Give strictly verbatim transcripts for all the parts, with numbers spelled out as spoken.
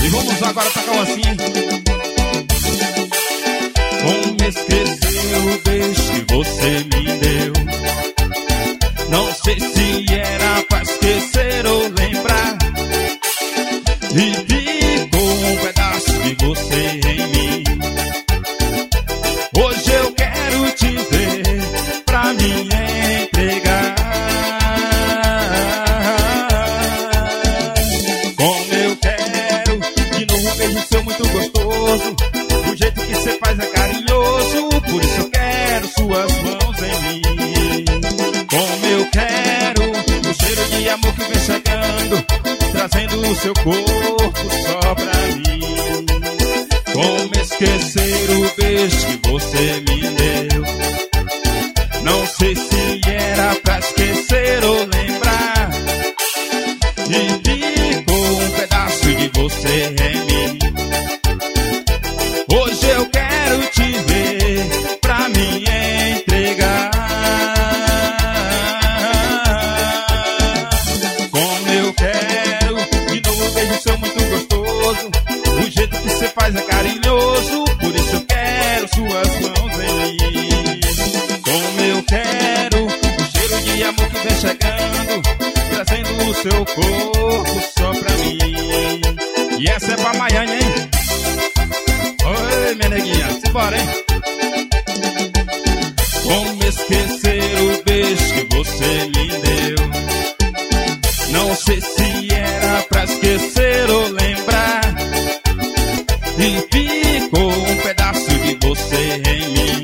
E vamos agora tocar um assim. Como esquecer o beijo que você me deu? Não sei se era pra esquecer ou lembrar. E ficou um pedaço de você em mim. Hoje eu quero te ver pra me entregar. Como eu quero de novo um beijo seu muito gostoso. O jeito que você faz é carinhoso, por isso eu quero suas mãos em mim. Como eu quero o cheiro de amor que vem chegando, trazendo o seu corpo só pra mim. Como esquecer o beijo que você me deu? Não sei se era pra esquecer ou lembrar. E ficou um pedaço de você em mim. Hoje eu quero te ver pra me entregar. Como eu quero de novo um beijo seu muito gostoso. O jeito que você faz é carinhoso, por isso eu quero suas mãos em mim. Como eu quero o cheiro de amor que vem chegando, trazendo o seu corpo só pra mim. E essa é pra Maiane, hein? Oi, minha neguinha, simbora, hein? Como esquecer o beijo que você me deu? Não sei se era pra esquecer ou lembrar. E ficou um pedaço de você em mim.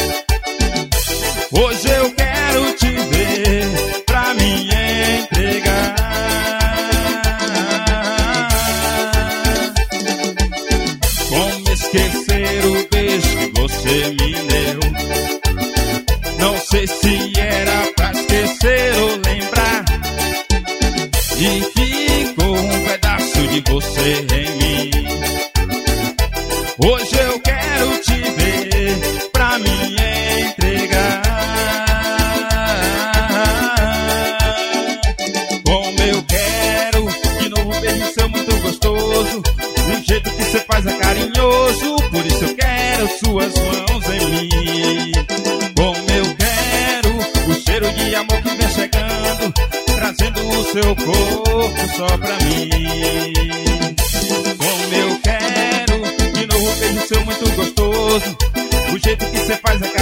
Hoje eu quero te ver pra me entregar. Como esquecer o beijo que você me deu? Não sei se era pra esquecer ou lembrar. E ficou um pedaço de você em mim. Hoje eu quero te ver pra me entregar. Como eu quero de novo um beijo seu muito gostoso. O jeito que você faz é carinhoso, por isso eu quero suas mãos em mim. Como eu quero o cheiro de amor que vem chegando, trazendo o seu corpo só pra mim. Como eu quero de novo um beijo seu muito gostoso. O jeito que você faz é